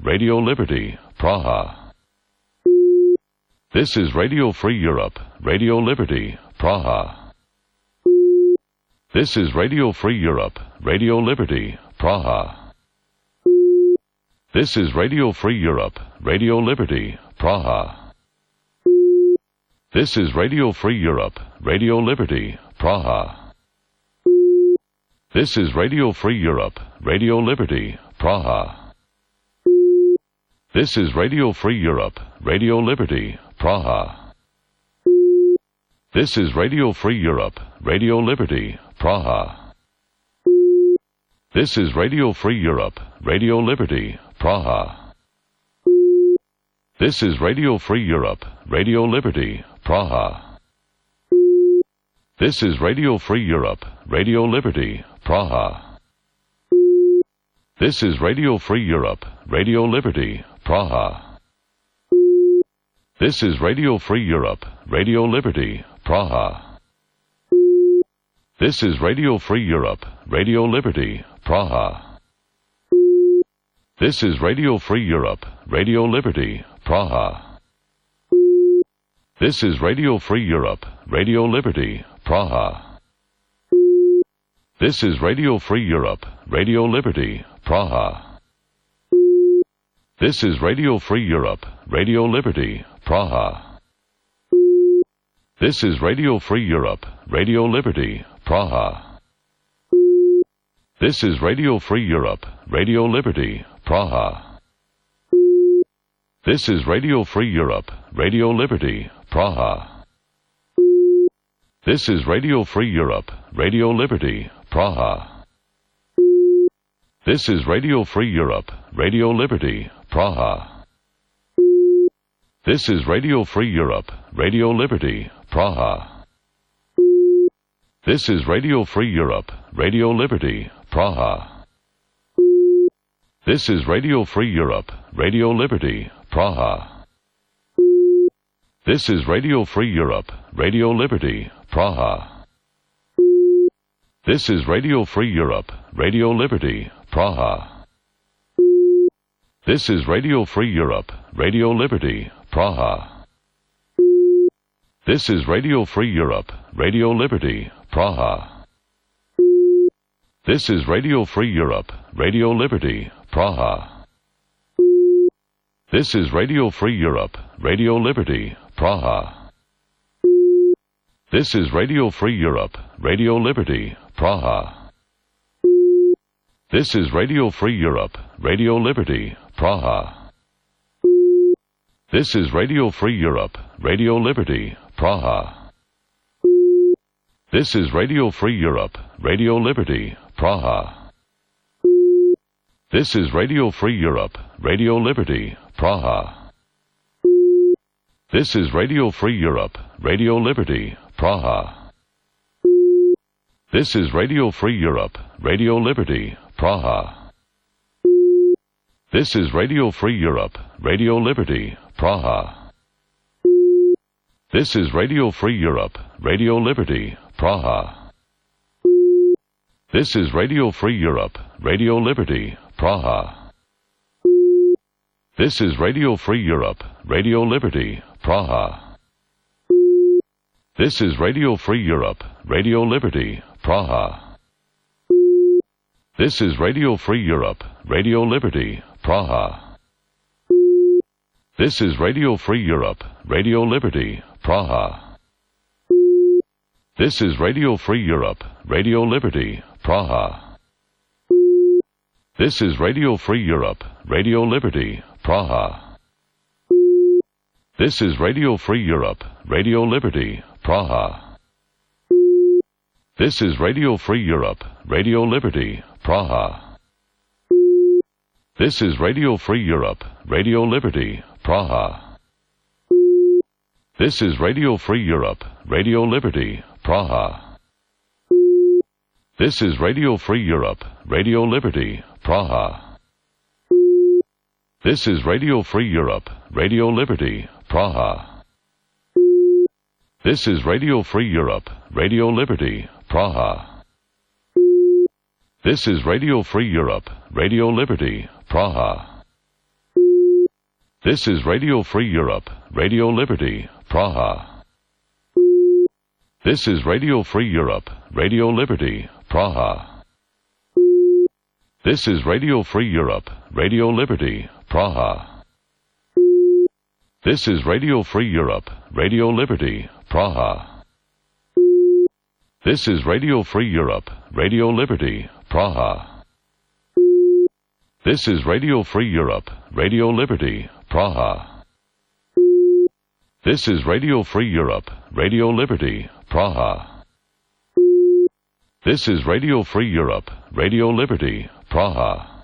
Radio Liberty, Praha. This is Radio Free Europe, Radio Liberty, Praha. This is Radio Free Europe, Radio Liberty, Praha. This is Radio Free Europe, Radio Liberty, Praha. This is Radio Free Europe, Radio Liberty, Praha. This is Radio Free Europe, Radio Liberty, Praha. This is Radio Free Europe, Radio Liberty, Praha. This is Radio Free Europe, Radio Liberty, Praha. This is Radio Free Europe, Radio Liberty, Praha. This is Radio Free Europe, Radio Liberty, Praha. This is Radio Free Europe, Radio Liberty, Praha. This is Radio Free Europe, Radio Liberty, Praha. This is Radio Free Europe, Radio Liberty, Praha. This is Radio Free Europe, Radio Liberty, Praha. This is Radio Free Europe, Radio Liberty, Praha. This is Radio Free Europe, Radio Liberty, Praha. This is Radio Free Europe, Radio Liberty, Praha. This is Radio Free Europe, Radio Liberty, Praha. This is Radio Free Europe, Radio Liberty, Praha. This is Radio Free Europe, Radio Liberty, Praha. This is Radio Free Europe, Radio Liberty, Praha. This is Radio Free Europe, Radio Liberty, Praha. This is Radio Free Europe, Radio Liberty, Praha. This is Radio Free Europe, Radio Liberty, Praha. This is Radio Free Europe, Radio Liberty, Praha. This is Radio Free Europe, Radio Liberty, Praha. This is Radio Free Europe, Radio Liberty, Praha. This is Radio Free Europe, Radio Liberty, Praha. This is Radio Free Europe, Radio Liberty, Praha. This is Radio Free Europe, Radio Liberty, Praha. This is Radio Free Europe, Radio Liberty, Praha. This is Radio Free Europe, Radio Liberty, Praha. This is Radio Free Europe, Radio Liberty, Praha. This is Radio Free Europe, Radio Liberty, Praha. This is Radio Free Europe, Radio Liberty, Praha. This is Radio Free Europe, Radio Liberty, Praha. This is Radio Free Europe, Radio Liberty, Praha. This is Radio Free Europe, Radio Liberty, Praha. This is Radio Free Europe, Radio Liberty, Praha. This is Radio Free Europe, Radio Liberty, Praha. This is Radio Free Europe, Radio Liberty, Praha. This is Radio Free Europe, Radio Liberty, Praha. This is Radio Free Europe, Radio Liberty, Praha. This is Radio Free Europe, Radio Liberty, Praha. This is Radio Free Europe, Radio Liberty, Praha. This is Radio Free Europe, Radio Liberty, Praha. This is Radio Free Europe, Radio Liberty, Praha. This is Radio Free Europe, Radio Liberty, Praha. This is Radio Free Europe, Radio Liberty, Praha. This is Radio Free Europe, Radio Liberty, Praha. This is Radio Free Europe, Radio Liberty, Praha. This is Radio Free Europe, Radio Liberty, Praha. This is Radio Free Europe, Radio Liberty, Praha. This is Radio Free Europe, Radio Liberty, Praha. This is Radio Free Europe, Radio Liberty, Praha. This is Radio Free Europe, Radio Liberty, Praha. This is Radio Free Europe, Radio Liberty, Praha. This is Radio Free Europe, Radio Liberty, Praha. This is Radio Free Europe, Radio Liberty, Praha. This is Radio Free Europe, Radio Liberty, Praha. This is Radio Free Europe, Radio Liberty, Praha. This is Radio Free Europe, Radio Liberty, Praha. This is Radio Free Europe, Radio Liberty, Praha. This is Radio Free Europe, Radio Liberty, Praha.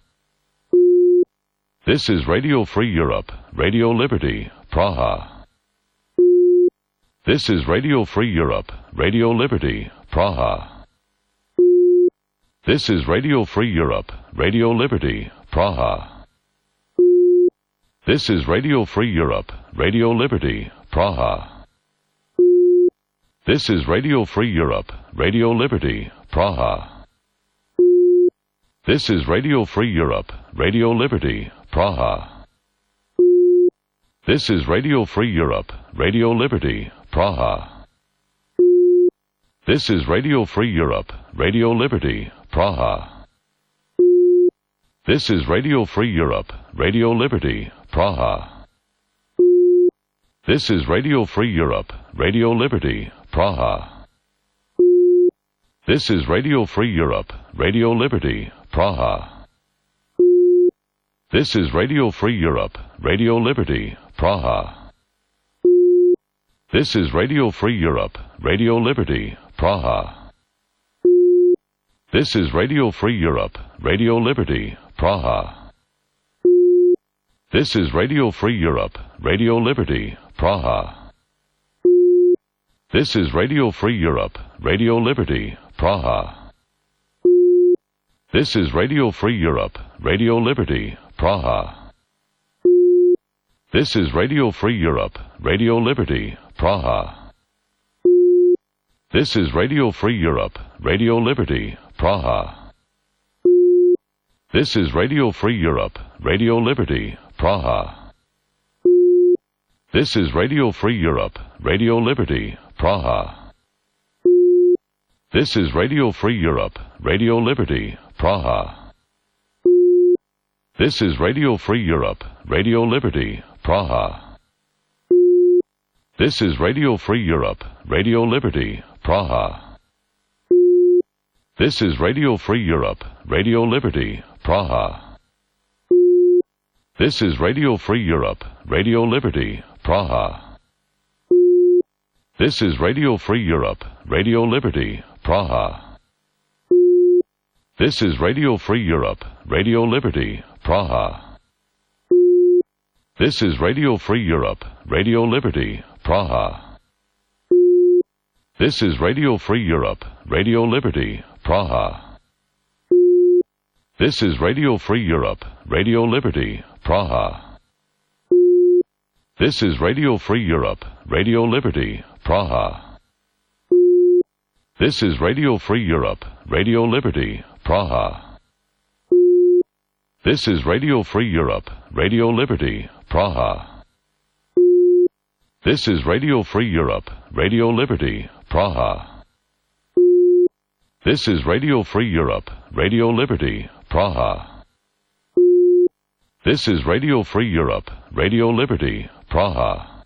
This is Radio Free Europe, Radio Liberty, Praha. This is Radio Free Europe, Radio Liberty, Praha. This is Radio Free Europe, Radio Liberty, Praha. This is Radio Free Europe, Radio Liberty, Praha. This is Radio Free Europe, Radio Liberty, Praha. This is Radio Free Europe, Radio Liberty, Praha. This is Radio Free Europe, Radio Liberty, Praha. This is Radio Free Europe, Radio Liberty, Praha. This is Radio Free Europe, Radio Liberty, Praha. This is Radio Free Europe, Radio Liberty, Praha. This is Radio Free Europe, Radio Liberty, Praha. This is Radio Free Europe, Radio Liberty, Praha. This is Radio Free Europe, Radio Liberty, Praha. This is Radio Free Europe, Radio Liberty, Praha. This is Radio Free Europe, Radio Liberty, Praha. This is Radio Free Europe, Radio Liberty, Praha. This is Radio Free Europe, Radio Liberty, Praha. This is Radio Free Europe, Radio Liberty, Praha. This is Radio Free Europe, Radio Liberty, Praha. This is Radio Free Europe, Radio Liberty, Praha. This is Radio Free Europe, Radio Liberty, Praha. This is Radio Free Europe, Radio Liberty, Praha. This is Radio Free Europe, Radio Liberty, Praha. This is Radio Free Europe, Radio Liberty, Praha. This is Radio Free Europe, Radio Liberty, Praha. This is Radio Free Europe, Radio Liberty, Praha. This is Radio Free Europe, Radio Liberty, Praha. This is Radio Free Europe, Radio Liberty, Praha. This is Radio Free Europe, Radio Liberty, Praha. This is Radio Free Europe, Radio Liberty, Praha. This is Radio Free Europe, Radio Liberty, Praha. This is Radio Free Europe, Radio Liberty, Praha. This is Radio Free Europe, Radio Liberty, Praha. This is Radio Free Europe, Radio Liberty, Praha. This is Radio Free Europe, Radio Liberty, Praha. This is Radio Free Europe, Radio Liberty, Praha. This is Radio Free Europe, Radio Liberty, Praha.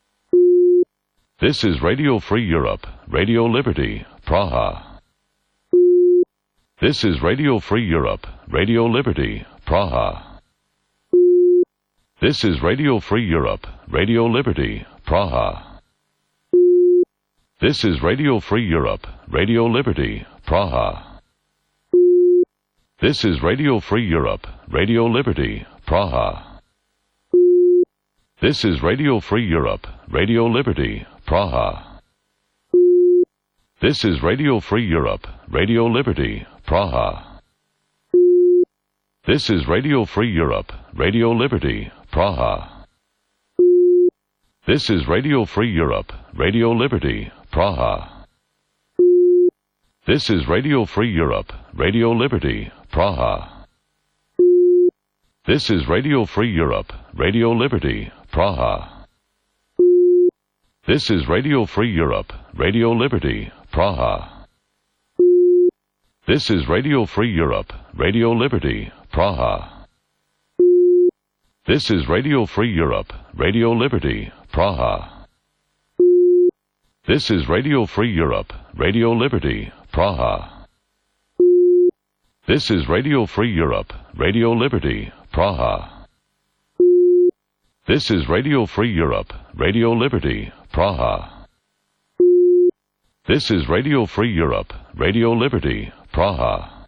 This is Radio Free Europe, Radio Liberty, Praha. This is Radio Free Europe, Radio Liberty, Praha. This is Radio Free Europe, Radio Liberty, Praha. This is Radio Free Europe, Radio Liberty, Praha. This is Radio Free Europe, Radio Liberty, Praha. This is Radio Free Europe, Radio Liberty, Praha. This is Radio Free Europe, Radio Liberty, Praha. This is Radio Free Europe, Radio Liberty, Praha. This is Radio Free Europe, Radio Liberty, Praha. This is Radio Free Europe, Radio Liberty, Praha. This is Radio Free Europe, Radio Liberty, Praha. This is Radio Free Europe, Radio Liberty, Praha. This is Radio Free Europe, Radio Liberty, Praha. This is Radio Free Europe, Radio Liberty, Praha. This is Radio Free Europe, Radio Liberty, Praha. This is Radio Free Europe, Radio Liberty, Praha. This is Radio Free Europe, Radio Liberty, Praha. This is Radio Free Europe, Radio Liberty, Praha.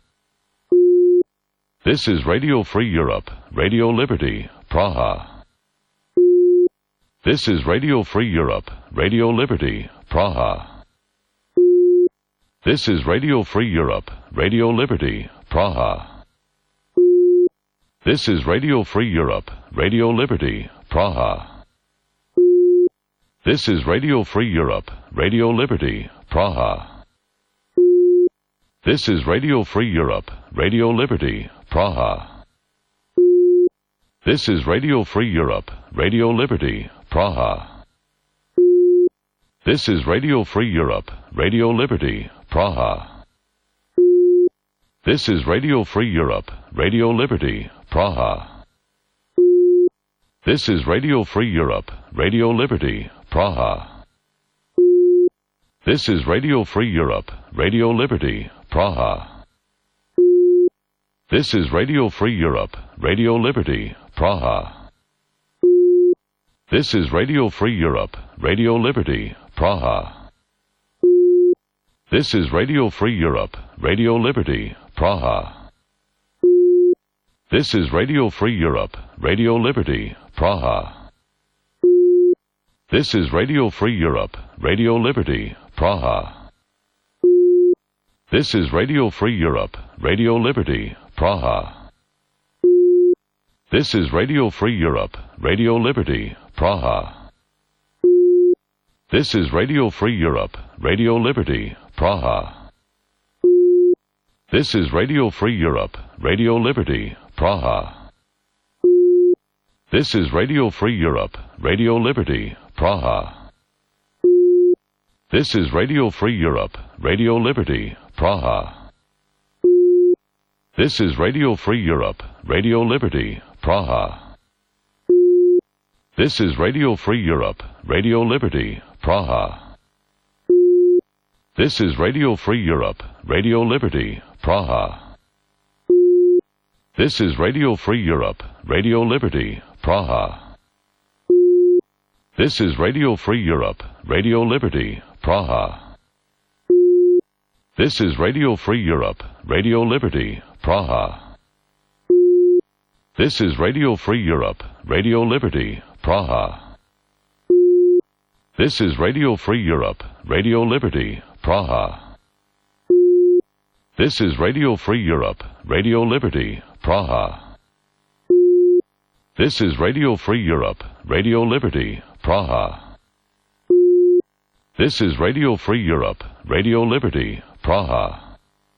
This is Radio Free Europe, Radio Liberty, Praha. This is Radio Free Europe, Radio Liberty, Praha. This is Radio Free Europe, Radio Liberty, Praha. This is Radio Free Europe, Radio Liberty, Praha. This is Radio Free Europe, Radio Liberty, Praha. This is Radio Free Europe, Radio Liberty, Praha. This is Radio Free Europe, Radio Liberty, Praha. This is Radio Free Europe, Radio Liberty, Praha. This is Radio Free Europe, Radio Liberty, Praha. This is Radio Free Europe, Radio Liberty, Praha. This is Radio Free Europe, Radio Liberty, Praha. This is Radio Free Europe, Radio Liberty, Praha. This is Radio Free Europe, Radio Liberty, Praha. This is Radio Free Europe, Radio Liberty, Praha. This is Radio Free Europe, Radio Liberty, Praha. This is Radio Free Europe, Radio Liberty, Praha. This is Radio Free Europe, Radio Liberty, Praha. This is Radio Free Europe, Radio Liberty, Praha. This is Radio Free Europe, Radio Liberty, Praha. This is Radio Free Europe, Radio Liberty, Praha. This is Radio Free Europe, Radio Liberty, Praha. This is Radio Free Europe, Radio Liberty, Praha. This is Radio Free Europe, Radio Liberty, Praha. This is Radio Free Europe, Radio Liberty, Praha. This is Radio Free Europe, Radio Liberty, Praha. This is Radio Free Europe, Radio Liberty, Praha. This is Radio Free Europe, Radio Liberty, Praha. This is Radio Free Europe, Radio Liberty, Praha. This is Radio Free Europe, Radio Liberty, Praha. This is Radio Free Europe, Radio Liberty, Praha. This is Radio Free Europe, Radio Liberty, Praha. This is Radio Free Europe, Radio Liberty, Praha. This is Radio Free Europe, Radio Liberty, Praha.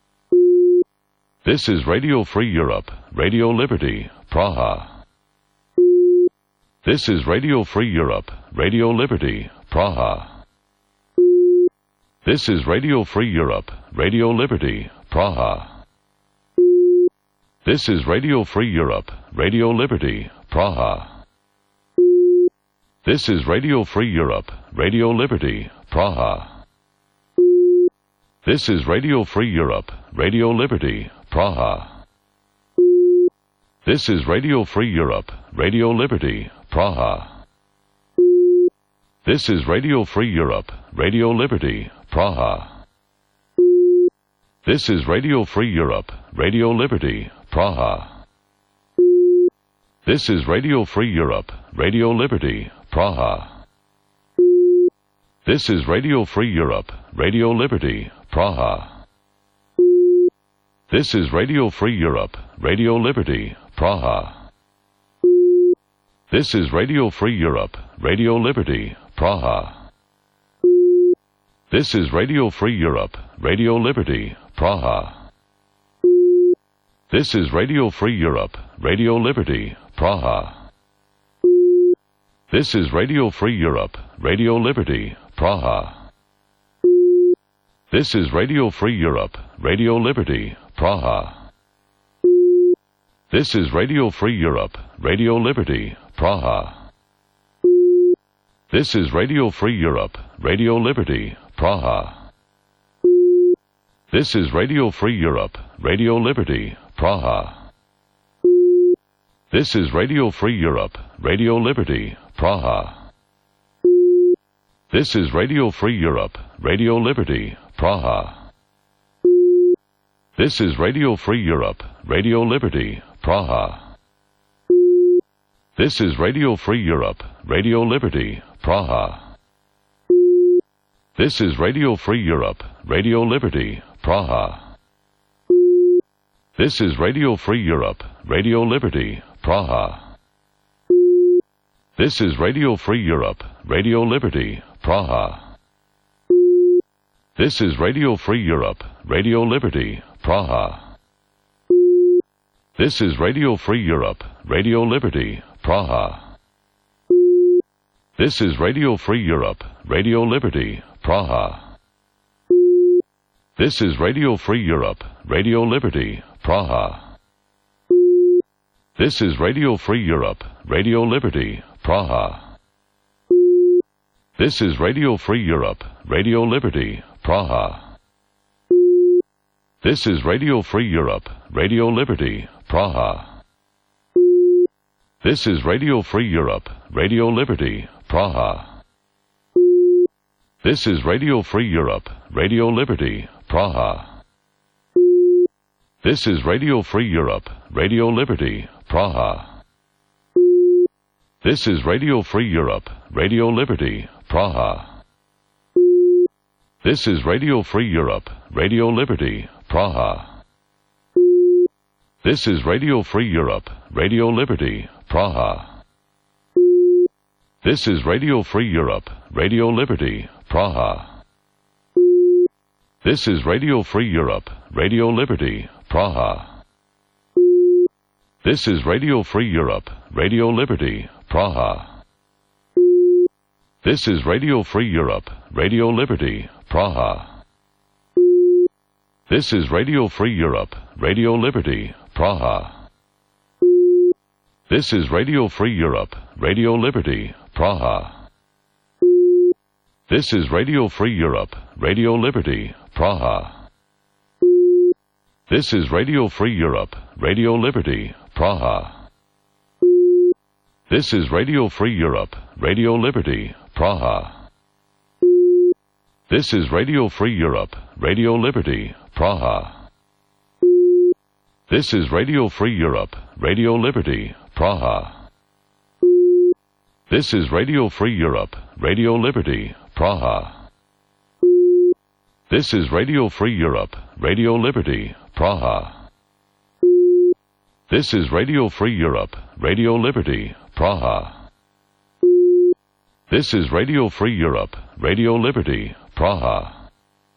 This is Radio Free Europe, Radio Liberty, Praha. This is Radio Free Europe, Radio Liberty, Praha. This is Radio Free Europe, Radio Liberty, Praha. This is Radio Free Europe, Radio Liberty, Praha. This is Radio Free Europe, Radio Liberty, Praha. This is Radio Free Europe, Radio Liberty, Praha. This is Radio Free Europe, Radio Liberty, Praha. This is Radio Free Europe, Radio Liberty, Praha. This is Radio Free Europe, Radio Liberty, Praha. This is Radio Free Europe, Radio Liberty, Praha. This is Radio Free Europe, Radio Liberty, Praha. This is Radio Free Europe, Radio Liberty, Praha. This is Radio Free Europe, Radio Liberty, Praha. This is Radio Free Europe, Radio Liberty, Praha. This is Radio Free Europe, Radio Liberty, Praha. This is Radio Free Europe, Radio Liberty, Praha. This is Radio Free Europe, Radio Liberty, Praha. This is Radio Free Europe, Radio Liberty, Praha. This is Radio Free Europe, Radio Liberty, Praha. This is Radio Free Europe, Radio Liberty, Praha. This is Radio Free Europe, Radio Liberty, Praha. This is Radio Free Europe, Radio Liberty, Praha. This is Radio Free Europe, Radio Liberty, Praha. This is Radio Free Europe, Radio Liberty, Praha. This is Radio Free Europe, Radio Liberty, Praha. This is Radio Free Europe, Radio Liberty, Praha. This is Radio Free Europe, Radio Liberty, Praha. This is Radio Free Europe, Radio Liberty, Praha. This is Radio Free Europe, Radio Liberty, Praha. This is Radio Free Europe, Radio Liberty, Praha. This is Radio Free Europe, Radio Liberty, Praha. This is Radio Free Europe, Radio Liberty, Praha. This is Radio Free Europe, Radio Liberty, Praha. This is Radio Free Europe, Radio Liberty, Praha. This is Radio Free Europe, Radio Liberty, Praha. This is Radio Free Europe, Radio Liberty, Praha. This is Radio Free Europe, Radio Liberty, Praha. This is Radio Free Europe, Radio Liberty, Praha. This is Radio Free Europe, Radio Liberty, Praha. This is Radio Free Europe, Radio Liberty, Praha. This is Radio Free Europe, Radio Liberty, Praha. This is Radio Free Europe, Radio Liberty, Praha. This is Radio Free Europe, Radio Liberty, Praha. This is Radio Free Europe, Radio Liberty, Praha. This is Radio Free Europe, Radio Liberty, Praha. This is Radio Free Europe, Radio Liberty, Praha. This is Radio Free Europe, Radio Liberty, Praha. This is Radio Free Europe, Radio Liberty, Praha. This is Radio Free Europe, Radio Liberty, Praha. This is Radio Free Europe, Radio Liberty, Praha. This is Radio Free Europe, Radio Liberty, Praha. This is Radio Free Europe, Radio Liberty, Praha. This is Radio Free Europe, Radio Liberty, Praha. This is Radio Free Europe, Radio Liberty, Praha. This is Radio Free Europe, Radio Liberty, Praha.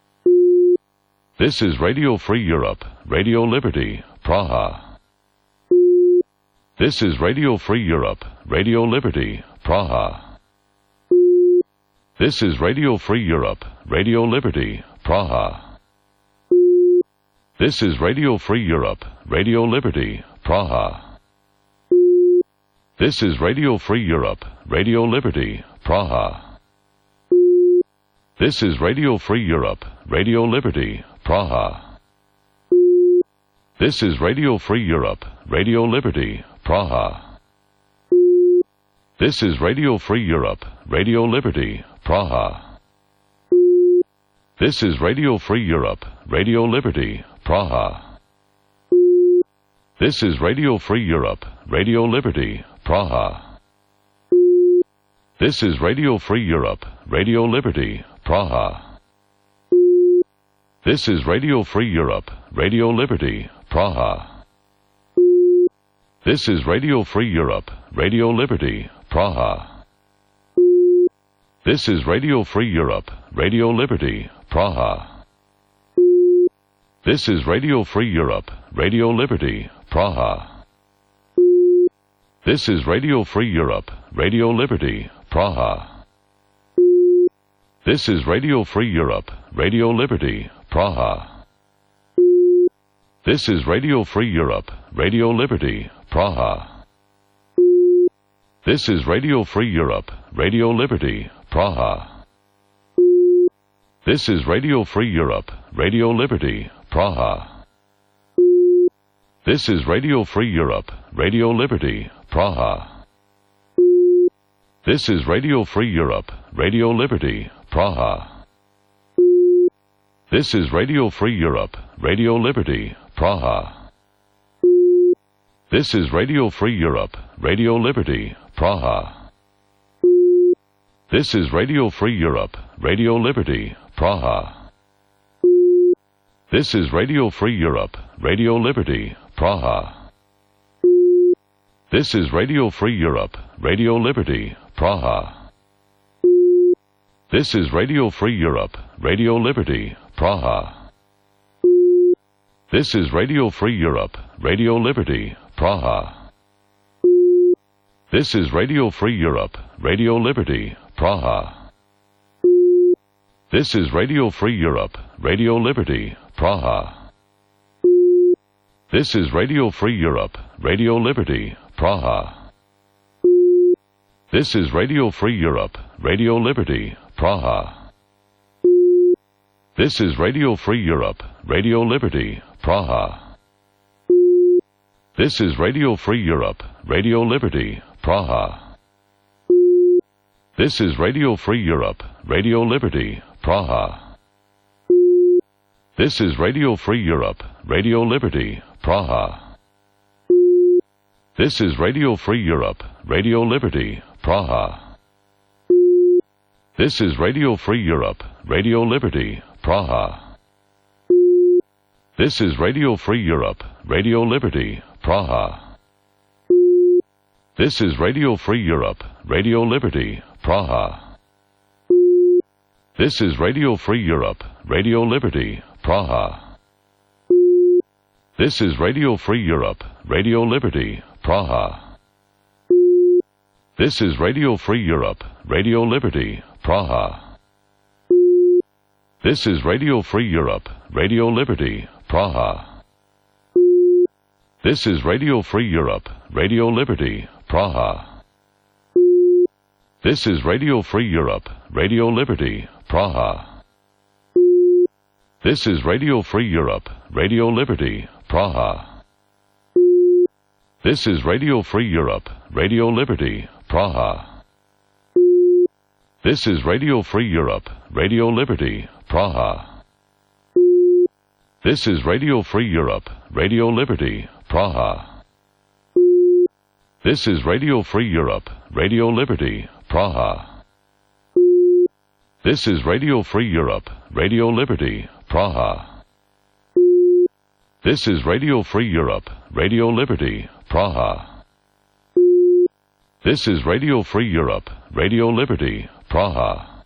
This is Radio Free Europe, Radio Liberty, Praha. This is Radio Free Europe, Radio Liberty, Praha. This is Radio Free Europe, Radio Liberty, Praha. This is Radio Free Europe, Radio Liberty, Praha. This is Radio Free Europe, Radio Liberty, Praha. This is Radio Free Europe, Radio Liberty, Praha. This is Radio Free Europe, Radio Liberty, Praha. This is Radio Free Europe, Radio Liberty, Praha. This is Radio Free Europe, Radio Liberty, Praha. This is Radio Free Europe, Radio Liberty, Praha. This is Radio Free Europe, Radio Liberty, Praha. This is Radio Free Europe, Radio Liberty, Praha. This is Radio Free Europe, Radio Liberty, Praha. This is Radio Free Europe, Radio Liberty, Praha. This is Radio Free Europe, Radio Liberty, Praha. This is Radio Free Europe, Radio Liberty, Praha. This is Radio Free Europe, Radio Liberty, Praha. This is Radio Free Europe, Radio Liberty, Praha. This is Radio Free Europe, Radio Liberty, Praha. This is Radio Free Europe, Radio Liberty, Praha. This is Radio Free Europe, Radio Liberty, Praha. This is Radio Free Europe, Radio Liberty, Praha. This is Radio Free Europe, Radio Liberty, Praha. This is Radio Free Europe, Radio Liberty, Praha. This is Radio Free Europe, Radio Liberty, Praha. This is Radio Free Europe, Radio Liberty, Praha. This is Radio Free Europe, Radio Liberty, Praha. This is Radio Free Europe, Radio Liberty, Praha. This is Radio Free Europe, Radio Liberty, Praha. This is Radio Free Europe, Radio Liberty, Praha. This is Radio Free Europe, Radio Liberty, Praha. This is Radio Free Europe, Radio Liberty, Praha. This is Radio Free Europe, Radio Liberty, Praha. This is Radio Free Europe, Radio Liberty, Praha. This is Radio Free Europe, Radio Liberty, Praha. This is Radio Free Europe, Radio Liberty, Praha. This is Radio Free Europe, Radio Liberty, Praha. This is Radio Free Europe, Radio Liberty, Praha. This is Radio Free Europe, Radio Liberty, Praha. This is Radio Free Europe, Radio Liberty, Praha. This is Radio Free Europe, Radio Liberty, Praha. This is Radio Free Europe, Radio Liberty, Praha. This is Radio Free Europe, Radio Liberty, Praha. This is Radio Free Europe, Radio Liberty, Praha. This is Radio Free Europe, Radio Liberty, Praha. This is Radio Free Europe, Radio Liberty, Praha. This is Radio Free Europe, Radio Liberty, Praha. This is Radio Free Europe, Radio Liberty, Praha. This is Radio Free Europe, Radio Liberty, Praha. This is Radio Free Europe, Radio Liberty, Praha. This is Radio Free Europe, Radio Liberty, Praha. This is Radio Free Europe, Radio Liberty, Praha. This is Radio Free Europe, Radio Liberty, Praha. This is Radio Free Europe, Radio Liberty, Praha. This is Radio Free Europe, Radio Liberty, Praha.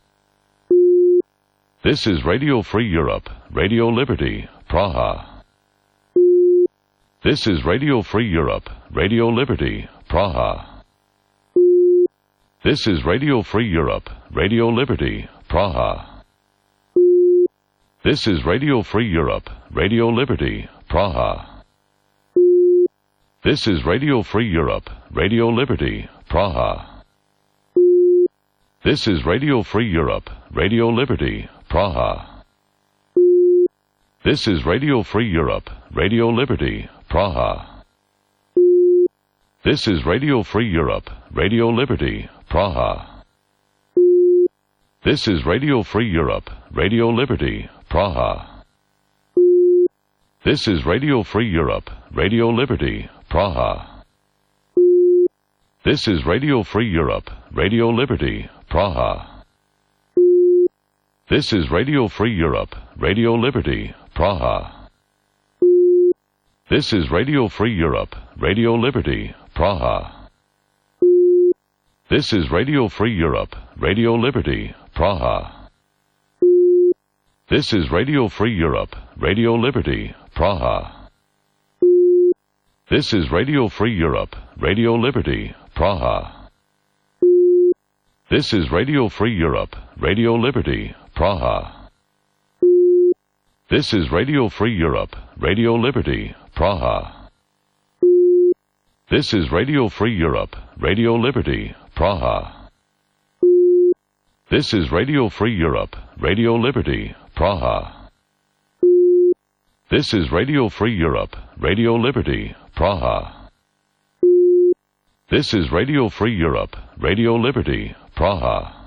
This is Radio Free Europe, Radio Liberty, Praha. This is Radio Free Europe, Radio Liberty, Praha. This is Radio Free Europe, Radio Liberty, Praha. This is Radio Free Europe, Radio Liberty, Praha. This is Radio Free Europe, Radio Liberty, Praha. This is Radio Free Europe, Radio Liberty, Praha. This is Radio Free Europe, Radio Liberty, Praha. This is Radio Free Europe, Radio Liberty, Praha. This is Radio Free Europe, Radio Liberty, Praha. This is Radio Free Europe, Radio Liberty, Praha. This is Radio Free Europe, Radio Liberty, Praha. This is Radio Free Europe, Radio Liberty, Praha. This is Radio Free Europe, Radio Liberty, Praha. This is Radio Free Europe, Radio Liberty, Praha. This is Radio Free Europe, Radio Liberty, Praha. This is Radio Free Europe, Radio Liberty, Praha. This is Radio Free Europe, Radio Liberty, Praha. This is Radio Free Europe, Radio Liberty, Praha. This is Radio Free Europe, Radio Liberty, Praha. This is Radio Free Europe, Radio Liberty, Praha. This is Radio Free Europe, Radio Liberty, Praha. This is Radio Free Europe, Radio Liberty, Praha.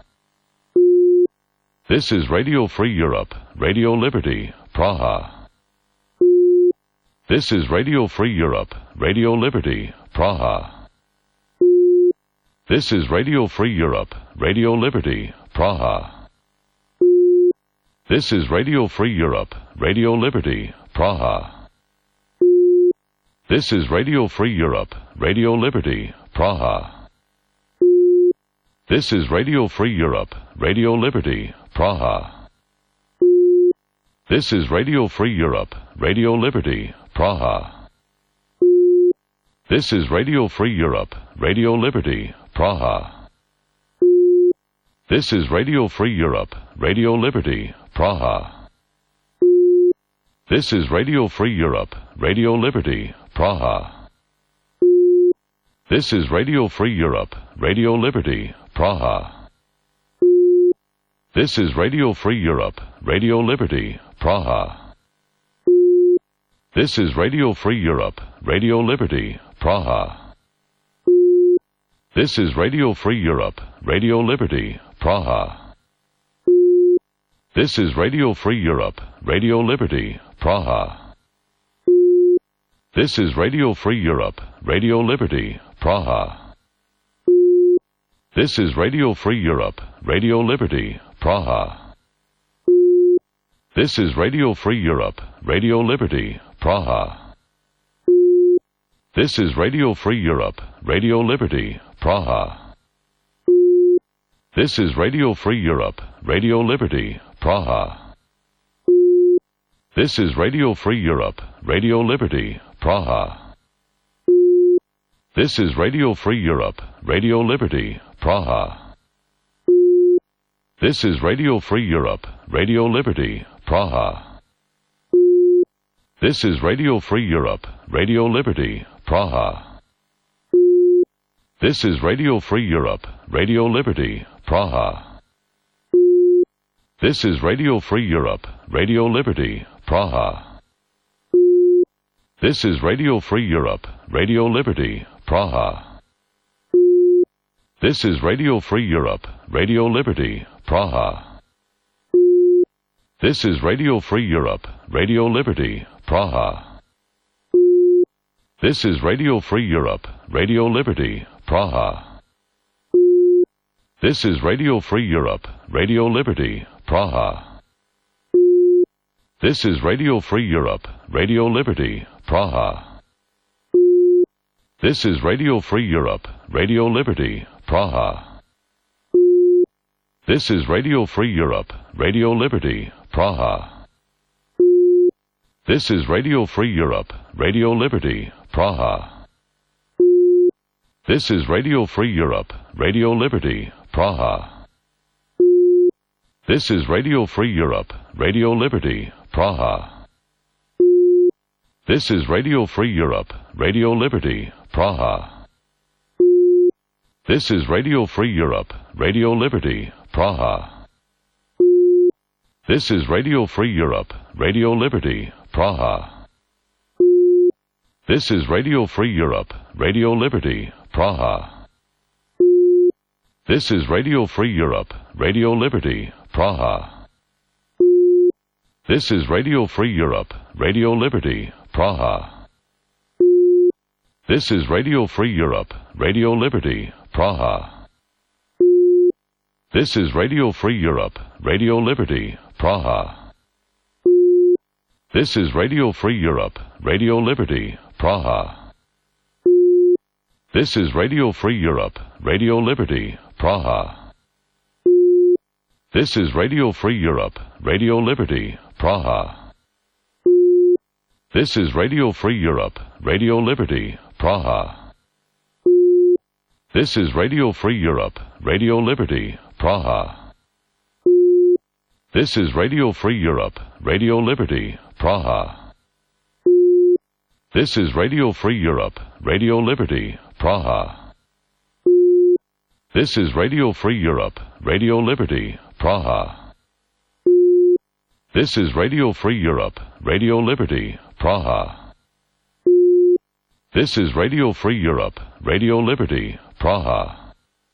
This is Radio Free Europe, Radio Liberty, Praha. This is Radio Free Europe, Radio Liberty, Praha. This is Radio Free Europe, Radio Liberty, Praha. This is Radio Free Europe, Radio Liberty, Praha. This is Radio Free Europe, Radio Liberty, Praha. This is Radio Free Europe, Radio Liberty, Praha. This is Radio Free Europe, Radio Liberty, Praha. This is Radio Free Europe, Radio Liberty, Praha. This is Radio Free Europe, Radio Liberty, Praha. This is Radio Free Europe, Radio Liberty, Praha. This is Radio Free Europe, Radio Liberty, Praha. This is Radio Free Europe, Radio Liberty, Praha. This is Radio Free Europe, Radio Liberty, Praha. This is Radio Free Europe, Radio Liberty, Praha. This is Radio Free Europe, Radio Liberty, Praha. This is Radio Free Europe, Radio Liberty, Praha. This is Radio Free Europe, Radio Liberty, Praha. This is Radio Free Europe, Radio Liberty, Praha. This is Radio Free Europe, Radio Liberty, Praha. This is Radio Free Europe, Radio Liberty, Praha. This is Radio Free Europe, Radio Liberty, Praha. This is Radio Free Europe, Radio Liberty, Praha. This is Radio Free Europe, Radio Liberty, Praha. This is Radio Free Europe, Radio Liberty, Praha. This is Radio Free Europe, Radio Liberty, Praha. This is Radio Free Europe, Radio Liberty, Praha. This is Radio Free Europe, Radio Liberty, Praha. This is Radio Free Europe, Radio Liberty, Praha. This is Radio Free Europe, Radio Liberty, Praha. This is Radio Free Europe, Radio Liberty, Praha. This is Radio Free Europe, Radio Liberty, Praha. This is Radio Free Europe, Radio Liberty, Praha. This is Radio Free Europe, Radio Liberty, Praha. This is Radio Free Europe, Radio Liberty, Praha. This is Radio Free Europe, Radio Liberty, Praha. This is Radio Free Europe, Radio Liberty, Praha. This is Radio Free Europe, Radio Liberty, Praha. This is Radio Free Europe, Radio Liberty, Praha. This is Radio Free Europe, Radio Liberty, Praha. This is Radio Free Europe, Radio Liberty, Praha. This is Radio Free Europe, Radio Liberty, Praha. This is Radio Free Europe, Radio Liberty, Praha. This is Radio Free Europe, Radio Liberty, Praha. This is Radio Free Europe, Radio Liberty, Praha. This is Radio Free Europe, Radio Liberty, Praha. This is Radio Free Europe, Radio Liberty, Praha. This is Radio Free Europe, Radio Liberty, Praha. This is Radio Free Europe, Radio Liberty, Praha. This is Radio Free Europe, Radio Liberty, Praha. This is Radio Free Europe, Radio Liberty, Praha. This is Radio Free Europe, Radio Liberty, Praha. This is Radio Free Europe, Radio Liberty, Praha. This is Radio Free Europe, Radio Liberty, Praha. This is Radio Free Europe, Radio Liberty, Praha. This is Radio Free Europe, Radio Liberty, Praha.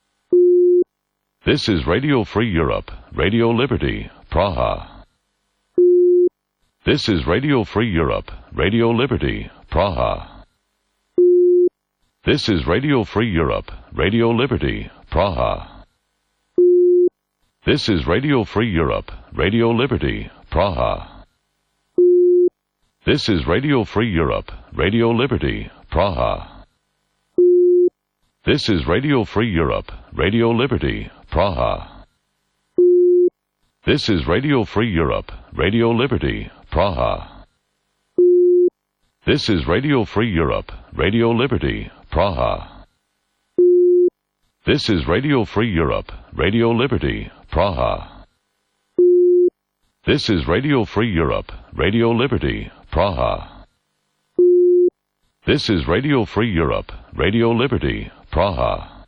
This is Radio Free Europe, Radio Liberty, Praha. This is Radio Free Europe, Radio Liberty, Praha. This is Radio Free Europe, Radio Liberty, Praha. This is Radio Free Europe, Radio Liberty, Praha. This is Radio Free Europe, Radio Liberty, Praha. This is Radio Free Europe, Radio Liberty, Praha. This is Radio Free Europe, Radio Liberty, Praha. This is Radio Free Europe, Radio Liberty, Praha. This is Radio Free Europe, Radio Liberty, Praha. This is Radio Free Europe, Radio Liberty, Praha. This is Radio Free Europe, Radio Liberty, Praha.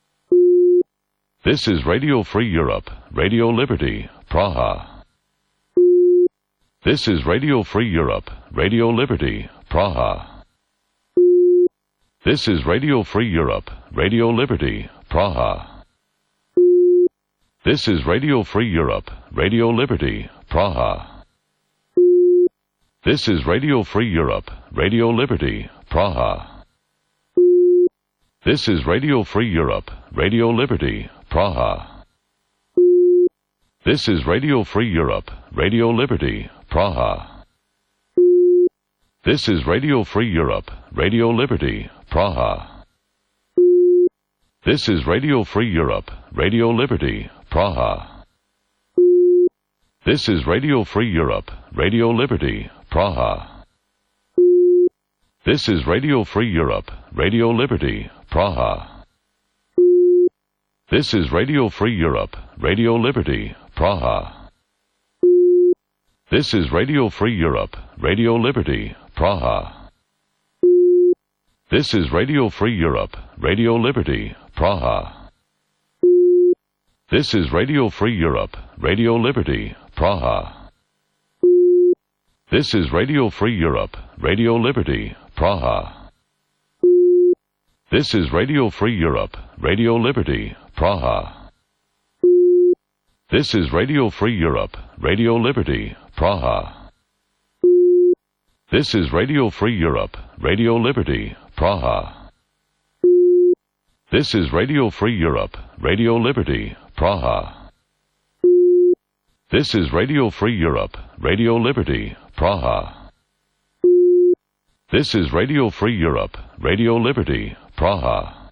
This is Radio Free Europe, Radio Liberty, Praha. This is Radio Free Europe, Radio Liberty, Praha. This is Radio Free Europe, Radio Liberty, Praha. This is Radio Free Europe, Radio Liberty, Praha. This is Radio Free Europe, Radio Liberty, Praha. This is Radio Free Europe, Radio Liberty, Praha. This is Radio Free Europe, Radio Liberty, Praha. This is Radio Free Europe, Radio Liberty, Praha. This is Radio Free Europe, Radio Liberty, Praha. This is Radio Free Europe, Radio Liberty, Praha. This is Radio Free Europe, Radio Liberty, Praha. This is Radio Free Europe, Radio Liberty, Praha. This is Radio Free Europe, Radio Liberty, Praha. This is Radio Free Europe, Radio Liberty, Praha. This is Radio Free Europe, Radio Liberty, Praha. This is Radio Free Europe, Radio Liberty, Praha. This is Radio Free Europe, Radio Liberty, Praha. This is Radio Free Europe, Radio Liberty, Praha. This is Radio Free Europe, Radio Liberty, Praha. This is Radio Free Europe, Radio Liberty, Praha. This is Radio Free Europe, Radio Liberty, Praha. This is Radio Free Europe, Radio Liberty, Praha.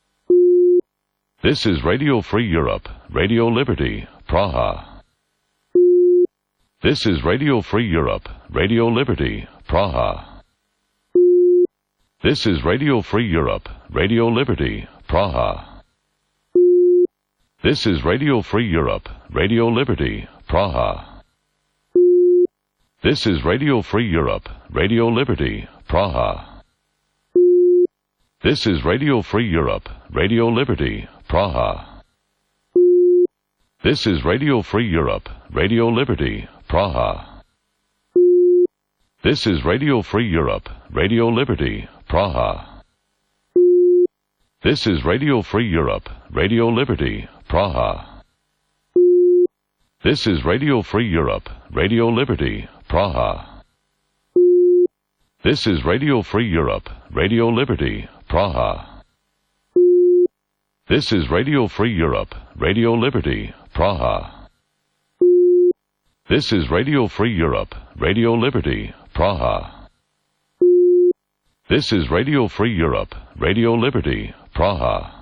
This is Radio Free Europe, Radio Liberty, Praha. This is Radio Free Europe, Radio Liberty, Praha. This is Radio Free Europe, Radio Liberty, Praha. This is Radio Free Europe, Radio Liberty, Praha. This is Radio Free Europe, Radio Liberty, Praha. This is Radio Free Europe, Radio Liberty, Praha. This is Radio Free Europe, Radio Liberty, Praha. This is Radio Free Europe, Radio Liberty, Praha. This is Radio Free Europe, Radio Liberty, Praha. This is Radio Free Europe, Radio Liberty, Praha. This is Radio Free Europe, Radio Liberty, Praha. This is Radio Free Europe, Radio Liberty, Praha. This is Radio Free Europe, Radio Liberty, Praha. This is Radio Free Europe, Radio Liberty, Praha.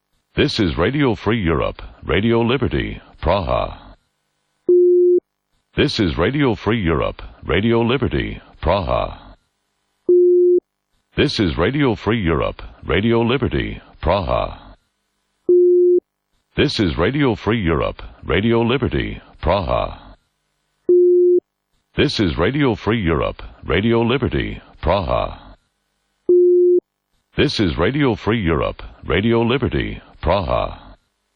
This is Radio Free Europe, Radio Liberty, Praha. This is Radio Free Europe, Radio Liberty, Praha. This is Radio Free Europe, Radio Liberty, Praha. This is Radio Free Europe, Radio Liberty, Praha. This is Radio Free Europe, Radio Liberty, Praha. This is Radio Free Europe, Radio Liberty, Praha.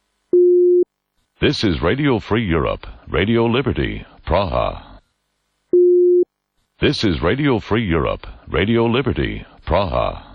This is Radio Free Europe, Radio Liberty, Praha. This is Radio Free Europe, Radio Liberty, Praha.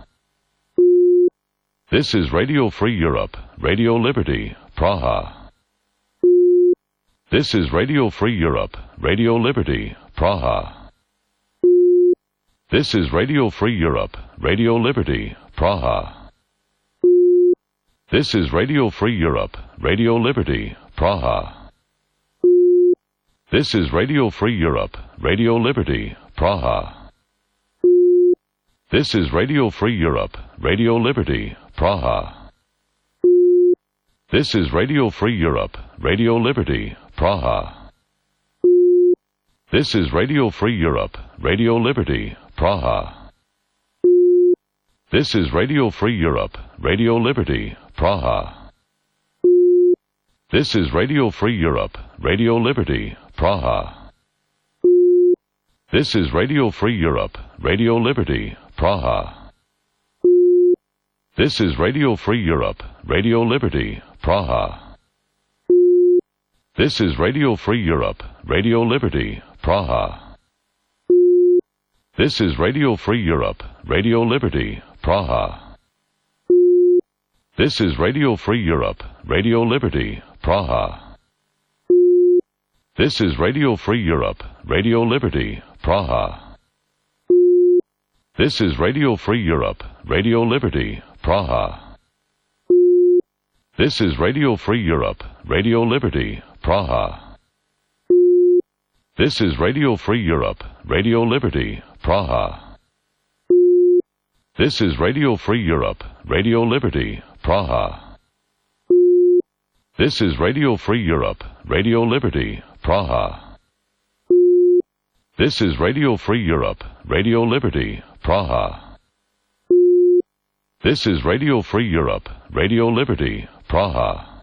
This is Radio Free Europe, Radio Liberty, Praha. This is Radio Free Europe, Radio Liberty, Praha. This is Radio Free Europe, Radio Liberty, Praha. This is Radio Free Europe, Radio Liberty, Praha. This is Radio Free Europe, Radio Liberty, Praha. This is Radio Free Europe, Radio Liberty, Praha. This is Radio Free Europe, Radio Liberty, Praha. This is Radio Free Europe, Radio Liberty, Praha. This is Radio Free Europe, Radio Liberty, Praha. This is Radio Free Europe, Radio Liberty, Praha. This is Radio Free Europe, Radio Liberty, Praha. This is Radio Free Europe, Radio Liberty, Praha. This is Radio Free Europe, Radio Liberty, Praha. This is Radio Free Europe, Radio Liberty, Praha. This is Radio Free Europe, Radio Liberty, Praha. This is Radio Free Europe, Radio Liberty, Praha. This is Radio Free Europe, Radio Liberty, Praha. This is Radio Free Europe, Radio Liberty, Praha. This is Radio Free Europe, Radio Liberty, Praha. This is Radio Free Europe, Radio Liberty, Praha. This is Radio Free Europe, Radio Liberty, Praha. This is Radio Free Europe, Radio Liberty, Praha. This is Radio Free Europe, Radio Liberty, Praha.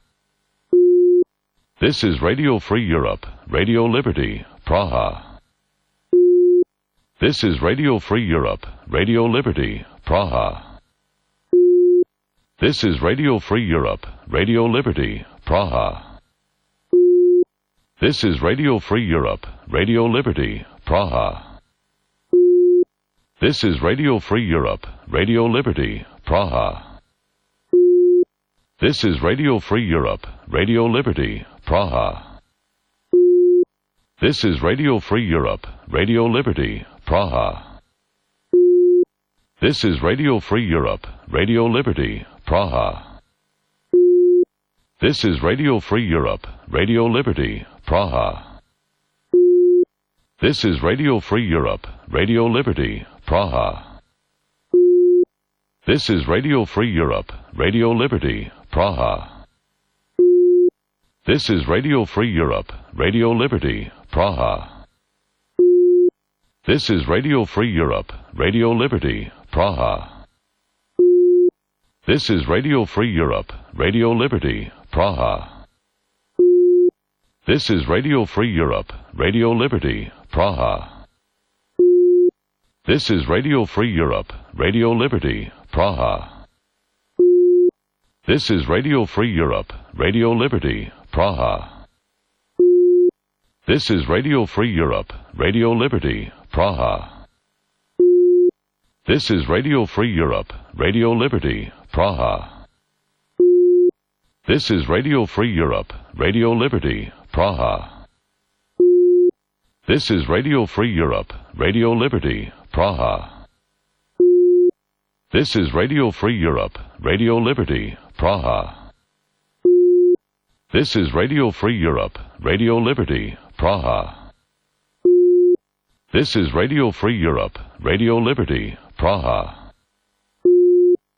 This is Radio Free Europe, Radio Liberty, Praha. This is Radio Free Europe, Radio Liberty, Praha. This is Radio Free Europe, Radio Liberty, Praha. This is Radio Free Europe, Radio Liberty, Praha. This is Radio Free Europe, Radio Liberty, Praha. This is Radio Free Europe, Radio Liberty, Praha. This is Radio Free Europe, Radio Liberty, Praha. This is Radio Free Europe, Radio Liberty, Praha. This is Radio Free Europe, Radio Liberty, Praha. This is Radio Free Europe, Radio Liberty, Praha. This is Radio Free Europe, Radio Liberty, Praha. This is Radio Free Europe, Radio Liberty, Praha. This is Radio Free Europe, Radio Liberty, Praha. This is Radio Free Europe, Radio Liberty, Praha. This is Radio Free Europe, Radio Liberty, Praha. This is Radio Free Europe, Radio Liberty, Praha. This is Radio Free Europe, Radio Liberty, Praha. This is Radio Free Europe, Radio Liberty, Praha. This is Radio Free Europe, Radio Liberty, Praha. This is Radio Free Europe, Radio Liberty, Praha. This is Radio Free Europe, Radio Liberty, Praha. This is Radio Free Europe, Radio Liberty, Praha. This is Radio Free Europe, Radio Liberty, Praha. This is Radio Free Europe, Radio Liberty, Praha.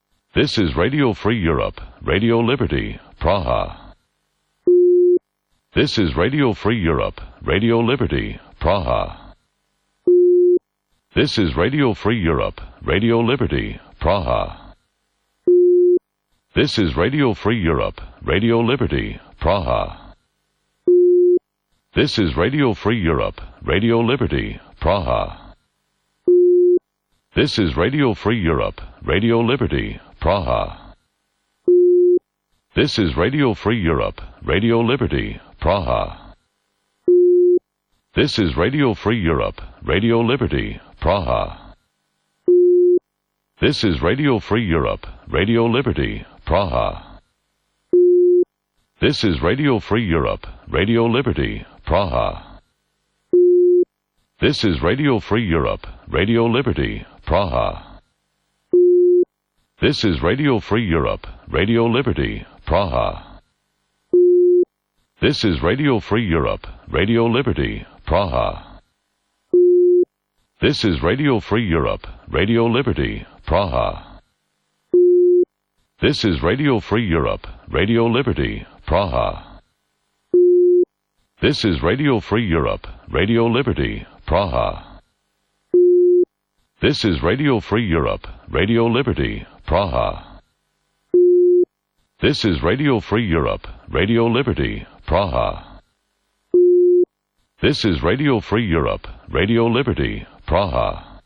This is Radio Free Europe, Radio Liberty, Praha. This is Radio Free Europe, Radio Liberty, Praha. This is Radio Free Europe, Radio Liberty, Praha. This is Radio Free Europe, Radio Liberty, Praha. This is Radio Free Europe, Radio Liberty, Praha. This is Radio Free Europe, Radio Liberty, Praha. This is Radio Free Europe, Radio Liberty, Praha. This is Radio Free Europe, Radio Liberty, Praha. This is Radio Free Europe, Radio Liberty, Praha. This is Radio Free Europe, Radio Liberty, Praha. This is Radio Free Europe, Radio Liberty, Praha. This is Radio Free Europe, Radio Liberty, Praha. This is Radio Free Europe, Radio Liberty, Praha. This is Radio Free Europe, Radio Liberty, Praha. This is Radio Free Europe, Radio Liberty, Praha. This is Radio Free Europe, Radio Liberty, Praha. This is Radio Free Europe, Radio Liberty, Praha. This is Radio Free Europe, Radio Liberty, Praha. This is Radio Free Europe, Radio Liberty, Praha.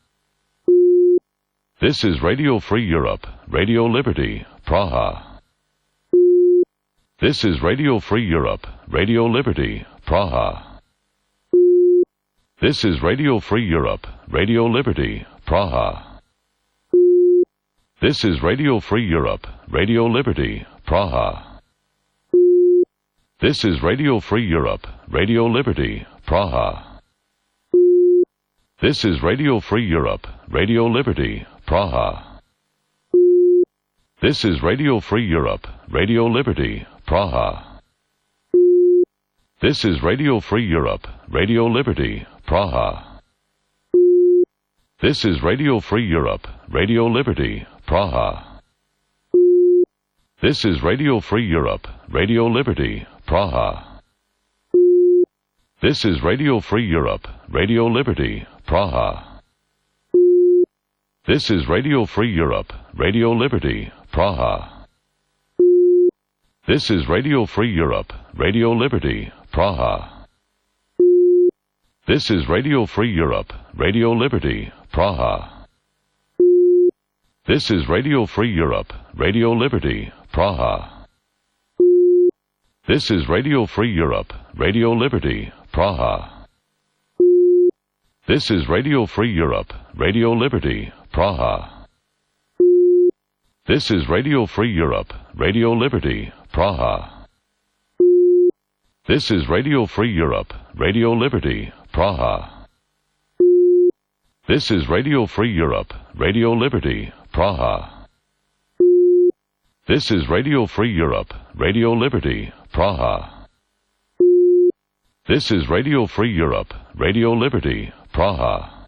This is Radio Free Europe, Radio Liberty, Praha. This is Radio Free Europe, Radio Liberty, Praha. This is Radio Free Europe, Radio Liberty, Praha. This is Radio Free Europe, Radio Liberty, Praha. This is Radio Free Europe, Radio Liberty, Praha. This is Radio Free Europe, Radio Liberty, Praha. This is Radio Free Europe, Radio Liberty, Praha. This is Radio Free Europe, Radio Liberty, Praha. This is Radio Free Europe, Radio Liberty, Praha. This is Radio Free Europe, Radio Liberty, Praha. This is Radio Free Europe, Radio Liberty, Praha. This is Radio Free Europe, Radio Liberty, Praha. This is Radio Free Europe, Radio Liberty, Praha. This is Radio Free Europe, Radio Liberty, Praha. This is Radio Free Europe, Radio Liberty, Praha. This is Radio Free Europe, Radio Liberty, Praha. This is Radio Free Europe, Radio Liberty, Praha. This is Radio Free Europe, Radio Liberty, Praha. This is Radio Free Europe, Radio Liberty, Praha. This is Radio Free Europe, Radio Liberty, Praha. This is Radio Free Europe, Radio Liberty, Praha. This is Radio Free Europe, Radio Liberty, Praha.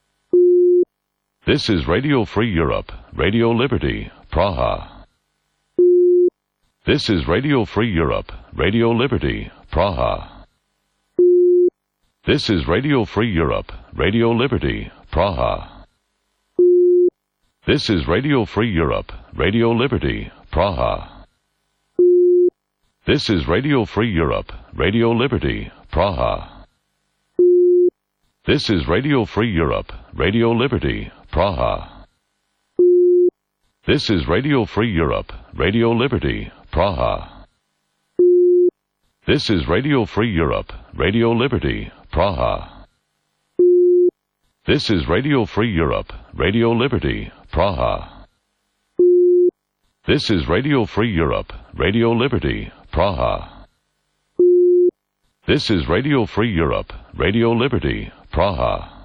This is Radio Free Europe, Radio Liberty, Praha. This is Radio Free Europe, Radio Liberty, Praha. This is Radio Free Europe, Radio Liberty, Praha. This is Radio Free Europe, Radio Liberty, Praha. This is Radio Free Europe, Radio Liberty, Praha. This is Radio Free Europe, Radio Liberty, Praha. This is Radio Free Europe, Radio Liberty, Praha. This is Radio Free Europe, Radio Liberty, Praha. This is Radio Free Europe, Radio Liberty, Praha. This is Radio Free Europe, Radio Liberty, Praha. This is Radio Free Europe, Radio Liberty, Praha.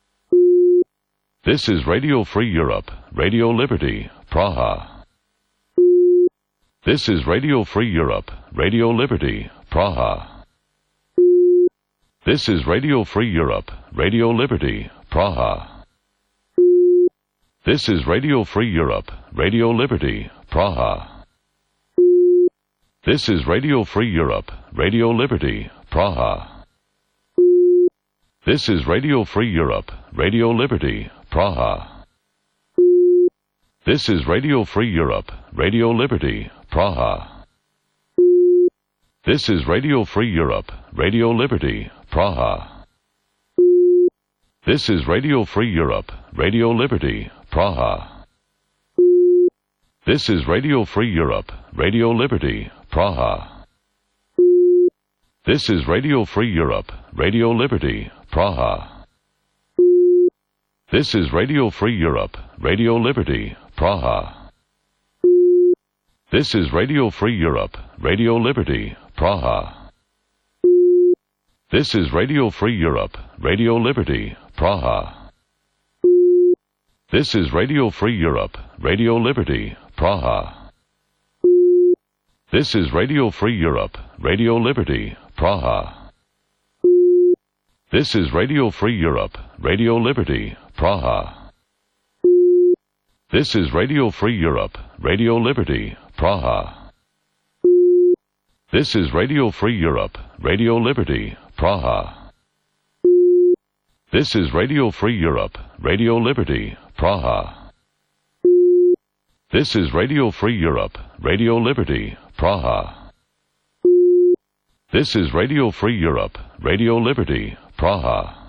This is Radio Free Europe, Radio Liberty, Praha. This is Radio Free Europe, Radio Liberty, Praha. This is Radio Free Europe, Radio Liberty, Praha. This is Radio Free Europe, Radio Liberty, Praha. This is Radio Free Europe, Radio Liberty, Praha. This is Radio Free Europe, Radio Liberty, Praha. This is Radio Free Europe, Radio Liberty, Praha. This is Radio Free Europe, Radio Liberty, Praha. This is Radio Free Europe, Radio Liberty, Praha. This is Radio Free Europe, Radio Liberty, Praha. This is Radio Free Europe, Radio Liberty, Praha. This is Radio Free Europe, Radio Liberty, Praha. This is Radio Free Europe, Radio Liberty, Praha. This is Radio Free Europe, Radio Liberty, Praha. This is Radio Free Europe, Radio Liberty, Praha. This is Radio Free Europe, Radio Liberty, Praha. This is Radio Free Europe, Radio Liberty, Praha. This is Radio Free Europe, Radio Liberty, Praha. This is Radio Free Europe, Radio Liberty, Praha. This is Radio Free Europe, Radio Liberty, Praha. This is Radio Free Europe, Radio Liberty, Praha. This is Radio Free Europe, Radio Liberty, Praha.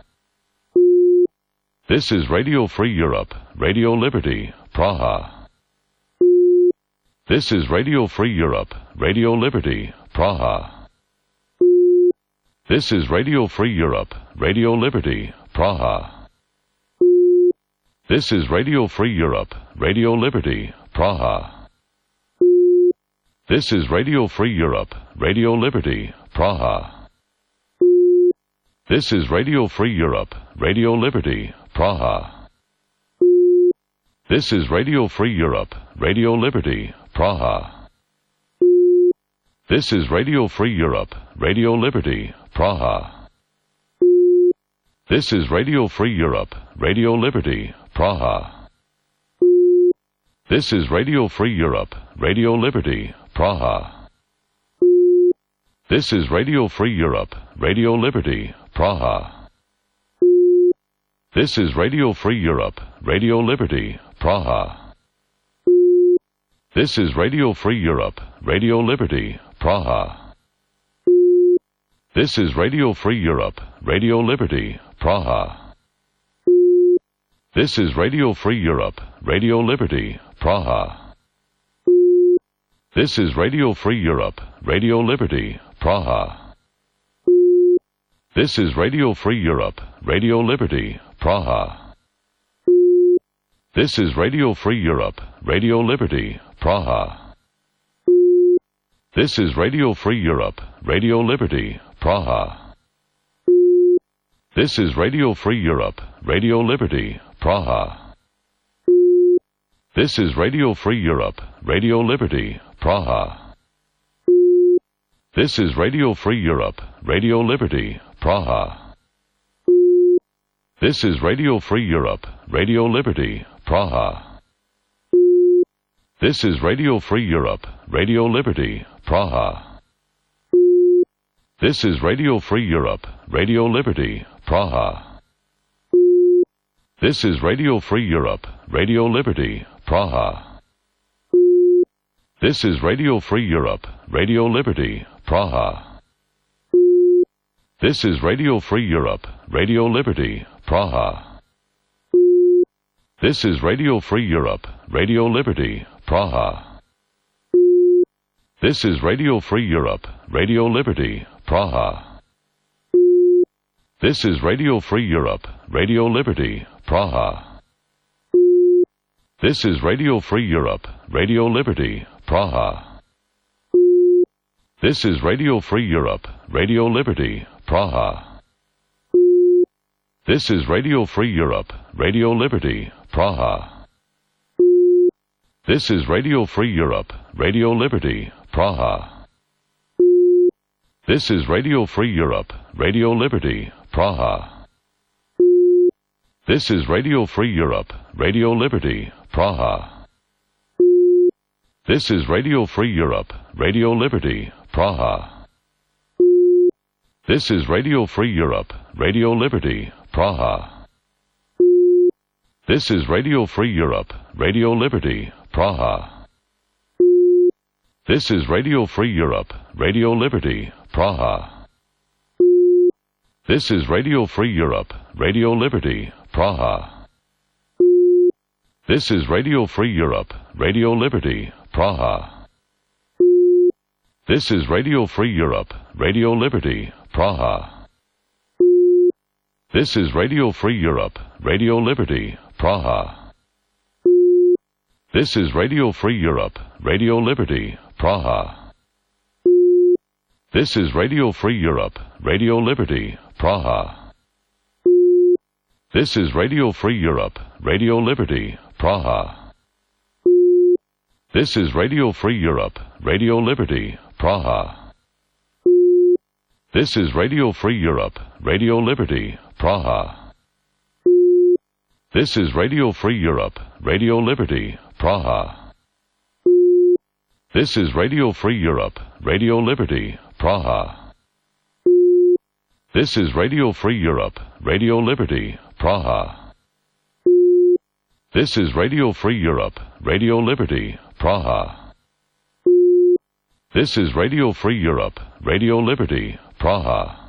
This is Radio Free Europe, Radio Liberty, Praha. This is Radio Free Europe, Radio Liberty, Praha. This is Radio Free Europe, Radio Liberty, Praha. This is Radio Free Europe, Radio Liberty, Praha. This is Radio Free Europe, Radio Liberty, Praha. This is Radio Free Europe, Radio Liberty, Praha. This is Radio Free Europe, Radio Liberty, Praha. This is Radio Free Europe, Radio Liberty, Praha. This is Radio Free Europe, Radio Liberty, Praha. This is Radio Free Europe, Radio Liberty, Praha. This is Radio Free Europe, Radio Liberty, Praha. This is Radio Free Europe, Radio Liberty, Praha. This is Radio Free Europe, Radio Liberty, Praha. This is Radio Free Europe, Radio Liberty, Praha. This is Radio Free Europe, Radio Liberty, Praha. This is Radio Free Europe, Radio Liberty, Praha. This is Radio Free Europe, Radio Liberty, Praha. This is Radio Free Europe, Radio Liberty, Praha. This is Radio Free Europe, Radio Liberty, Praha. This is Radio Free Europe, Radio Liberty, Praha. This is Radio Free Europe, Radio Liberty, Praha. This is Radio Free Europe, Radio Liberty, Praha. This is Radio Free Europe, Radio Liberty, Praha. This is Radio Free Europe, Radio Liberty, Praha. This is Radio Free Europe, Radio Liberty, Praha. This is Radio Free Europe, Radio Liberty, Praha. This is Radio Free Europe, Radio Liberty, Praha. This is Radio Free Europe, Radio Liberty, Praha. This is Radio Free Europe, Radio Liberty, Praha. This is Radio Free Europe, Radio Liberty, Praha. This is Radio Free Europe, Radio Liberty, Praha. This is Radio Free Europe, Radio Liberty, Praha. This is Radio Free Europe, Radio Liberty, Praha. This is Radio Free Europe, Radio Liberty, Praha. This is Radio Free Europe, Radio Liberty, Praha. This is Radio Free Europe, Radio Liberty, Praha. This is Radio Free Europe, Radio Liberty, Praha. This is Radio Free Europe, Radio Liberty, Praha. This is Radio Free Europe, Radio Liberty, Praha. This is Radio Free Europe, Radio Liberty, Praha. This is Radio Free Europe, Radio Liberty, Praha. This is Radio Free Europe, Radio Liberty, Praha. This is Radio Free Europe, Radio Liberty, Praha. This is Radio Free Europe, Radio Liberty, Praha. This is Radio Free Europe, Radio Liberty, Praha. This is Radio Free Europe, Radio Liberty, Praha. This is Radio Free Europe, Radio Liberty, Praha. This is Radio Free Europe, Radio Liberty, Praha. This is Radio Free Europe, Radio Liberty, Praha. This is Radio Free Europe, Radio Liberty, Praha. This is Radio Free Europe, Radio Liberty, Praha. This is Radio Free Europe, Radio Liberty, Praha. This is Radio Free Europe, Radio Liberty, Praha. This is Radio Free Europe, Radio Liberty, Praha. This is Radio Free Europe, Radio Liberty, Praha.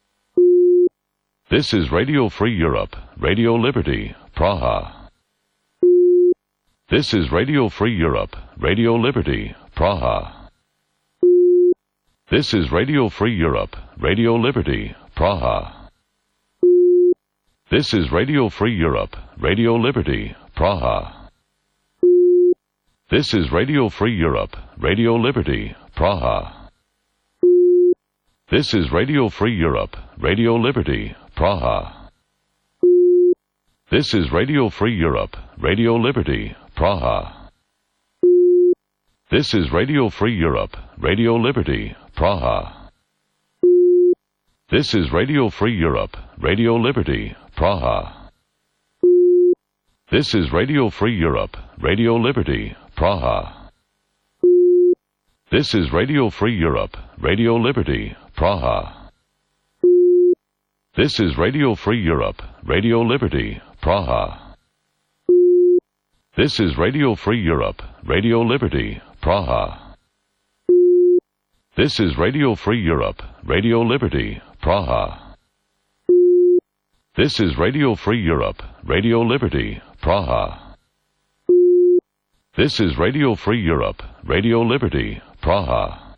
This is Radio Free Europe, Radio Liberty, Praha. This is Radio Free Europe, Radio Liberty, Praha. This is Radio Free Europe, Radio Liberty, Praha. This is Radio Free Europe, Radio Liberty, Praha. This is Radio Free Europe, Radio Liberty, Praha. This is Radio Free Europe, Radio Liberty, Praha. This is Radio Free Europe, Radio Liberty, Praha. This is Radio Free Europe, Radio Liberty, Praha. This is Radio Free Europe, Radio Liberty, Praha. This is Radio Free Europe, Radio Liberty, Praha. This is Radio Free Europe, Radio Liberty, Praha. This is Radio Free Europe, Radio Liberty, Praha. This is Radio Free Europe, Radio Liberty, Praha. This is Radio Free Europe, Radio Liberty, Praha. This is Radio Free Europe, Radio Liberty, Praha. This is Radio Free Europe, Radio Liberty, Praha.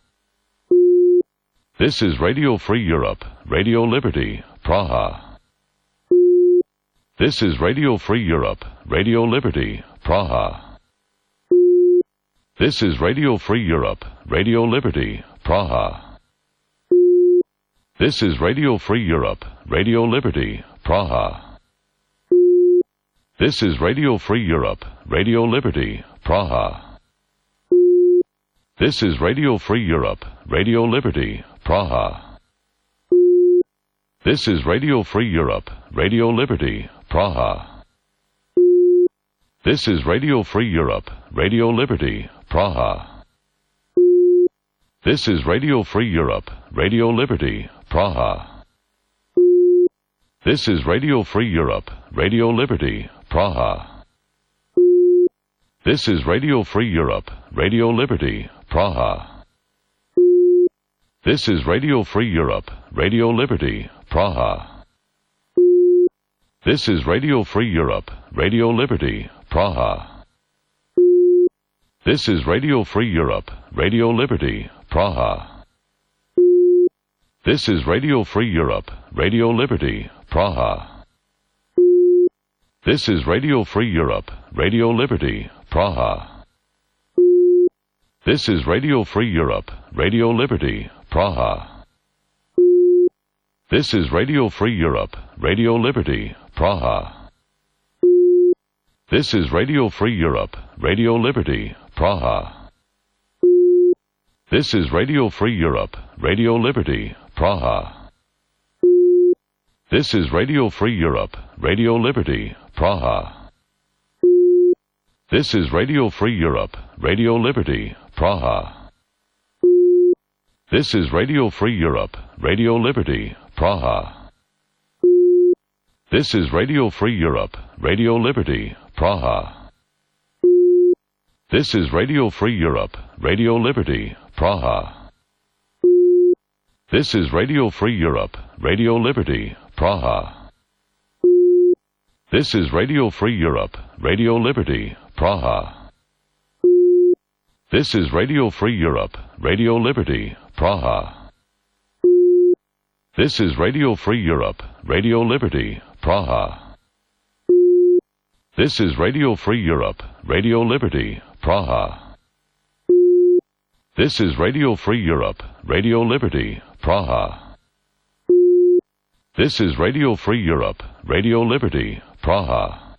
This is Radio Free Europe, Radio Liberty, Praha. This is Radio Free Europe, Radio Liberty, Praha. This is Radio Free Europe, Radio Liberty, Praha. This is Radio Free Europe, Radio Liberty, Praha. This is Radio Free Europe, Radio Liberty, Praha. This is Radio Free Europe, Radio Liberty, Praha. This is Radio Free Europe, Radio Liberty, Praha. This is Radio Free Europe, Radio Liberty, Praha. This is Radio Free Europe, Radio Liberty, Praha. This is Radio Free Europe, Radio Liberty, Praha. This is Radio Free Europe, Radio Liberty, Praha. This is Radio Free Europe, Radio Liberty, Praha. This is Radio Free Europe, Radio Liberty, Praha. This is Radio Free Europe, Radio Liberty, Praha. This is Radio Free Europe, Radio Liberty, Praha. This is Radio Free Europe, Radio Liberty, Praha. This is Radio Free Europe, Radio Liberty, Praha. This is Radio Free Europe, Radio Liberty, Praha. This is Radio Free Europe, Radio Liberty, Praha. This is Radio Free Europe, Radio Liberty, Praha. This is Radio Free Europe, Radio Liberty, Praha. This is Radio Free Europe, Radio Liberty, Praha. This is Radio Free Europe, Radio Liberty, Praha. This is Radio Free Europe, Radio Liberty, Praha. This is Radio Free Europe, Radio Liberty, Praha. This is Radio Free Europe, Radio Liberty, Praha. This is Radio Free Europe, Radio Liberty, Praha. This is Radio Free Europe, Radio Liberty, Praha. This is Radio Free Europe, Radio Liberty, Praha. This is Radio Free Europe, Radio Liberty, Praha. This is Radio Free Europe, Radio Liberty, Praha. This is Radio Free Europe, Radio Liberty, Praha.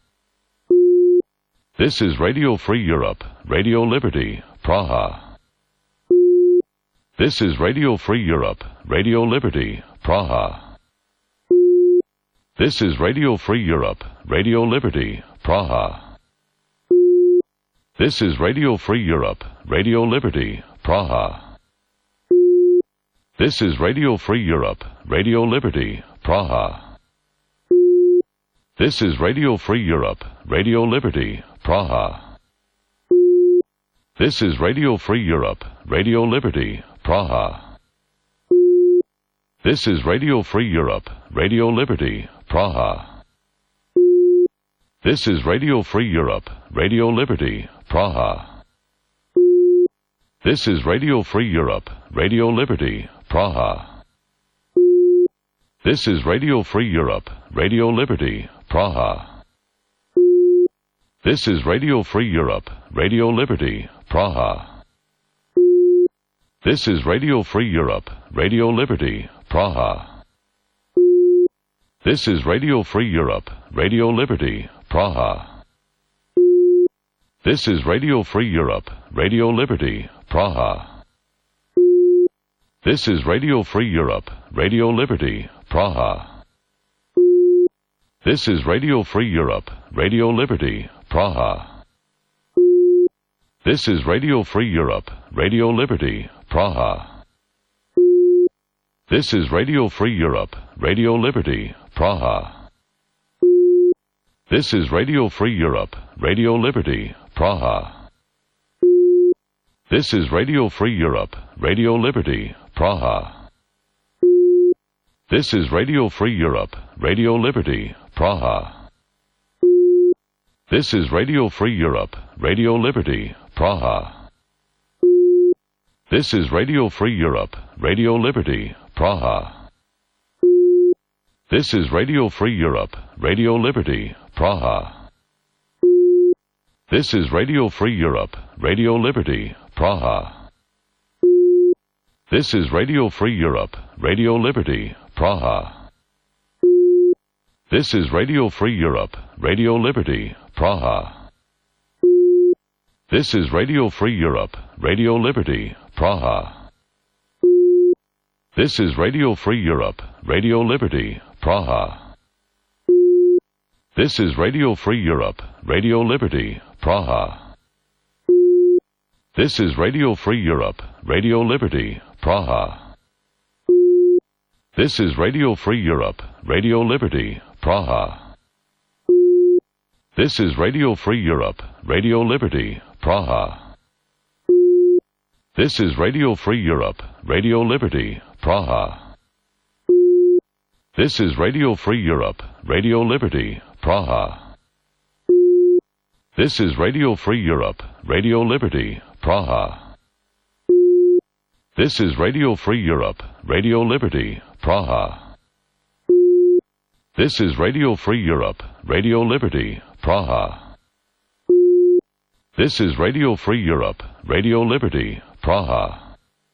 This is Radio Free Europe, Radio Liberty, Praha. This is Radio Free Europe, Radio Liberty, Praha. This is Radio Free Europe, Radio Liberty, Praha. This is Radio Free Europe, Radio Liberty, Praha. This is Radio Free Europe, Radio Liberty, Praha. This is Radio Free Europe, Radio Liberty, Praha. This is Radio Free Europe, Radio Liberty, Praha. This is Radio Free Europe, Radio Liberty, Praha. This is Radio Free Europe, Radio Liberty, Praha. This is Radio Free Europe, Radio Liberty, Praha. This is Radio Free Europe, Radio Liberty, Praha. This is Radio Free Europe, Radio Liberty, Praha. This is Radio Free Europe, Radio Liberty, Praha. This is Radio Free Europe, Radio Liberty, Praha. This is Radio Free Europe, Radio Liberty, Praha. This is Radio Free Europe, Radio Liberty, Praha. This is Radio Free Europe, Radio Liberty, Praha. This is Radio Free Europe, Radio Liberty, Praha. This is Radio Free Europe, Radio Liberty, Praha. This is Radio Free Europe, Radio Liberty, Praha. This is Radio Free Europe, Radio Liberty, Praha. This is Radio Free Europe, Radio Liberty, Praha. This is Radio Free Europe, Radio Liberty, Praha. This is Radio Free Europe, Radio Liberty, Praha. This is Radio Free Europe, Radio Liberty, Praha. This is Radio Free Europe, Radio Liberty, Praha. This is Radio Free Europe, Radio Liberty, Praha. This is Radio Free Europe, Radio Liberty, Praha. This is Radio Free Europe, Radio Liberty, Praha. This is Radio Free Europe, Radio Liberty, Praha. This is Radio Free Europe, Radio Liberty, Praha. This is Radio Free Europe, Radio Liberty, Praha. This is Radio Free Europe, Radio Liberty, Praha. This is Radio Free Europe, Radio Liberty, Praha. This is Radio Free Europe, Radio Liberty, Praha. This is Radio Free Europe, Radio Liberty, Praha. This is Radio Free Europe, Radio Liberty, Praha. This is Radio Free Europe, Radio Liberty, Praha. This is Radio Free Europe, Radio Liberty, Praha. This is Radio Free Europe, Radio Liberty, Praha.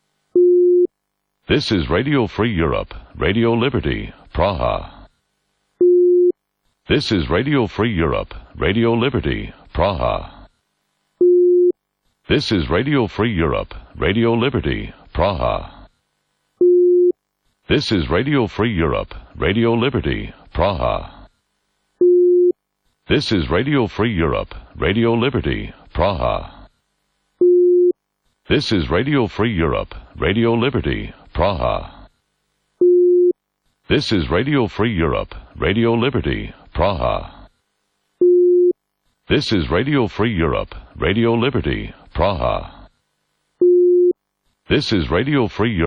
This is Radio Free Europe, Radio Liberty, Praha. This is Radio Free Europe, Radio Liberty, Praha. This is Radio Free Europe, Radio Liberty, Praha. This is Radio Free Europe, Radio Liberty, Praha. This is Radio Free Europe, Radio Liberty, Praha. This is Radio Free Europe, Radio Liberty, Praha. This is Radio Free Europe, Radio Liberty, Praha. This is Radio Free Europe, Radio Liberty, Praha. This is Radio Free Europe.